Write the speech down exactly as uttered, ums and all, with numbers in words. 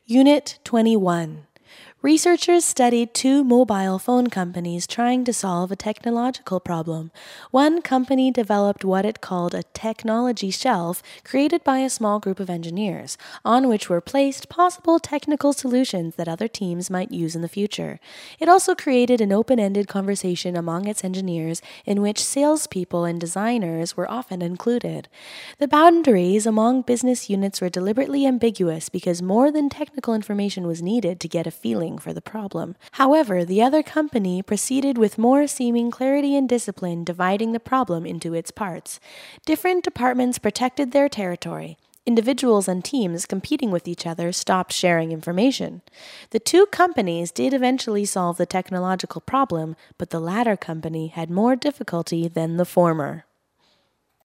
Unit twenty-one. Researchers studied two mobile phone companies trying to solve a technological problem. One company developed what it called a technology shelf created by a small group of engineers, on which were placed possible technical solutions that other teams might use in the future. It also created an open-ended conversation among its engineers in which salespeople and designers were often included. The boundaries among business units were deliberately ambiguous because more than technical information was needed to get a feeling for the problem. However, the other company proceeded with more seeming clarity and discipline, dividing the problem into its parts. Different departments protected their territory. Individuals and teams competing with each other stopped sharing information. The two companies did eventually solve the technological problem, but the latter company had more difficulty than the former.